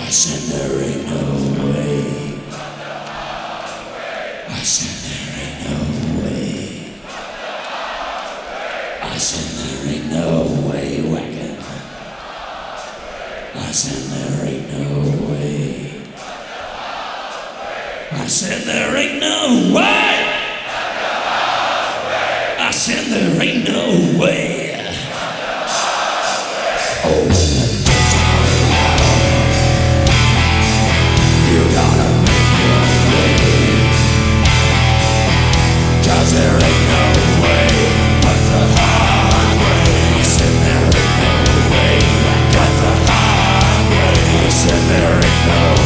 said there ain't no way. I said there ain't no way. I said there ain't no way wagon. I said there ain't no way. I said there ain't no way. I said there ain't no way. Oh, you gotta make your way, 'cause there ain't no way but the highway. I said there ain't no way but the highway. I said there ain't no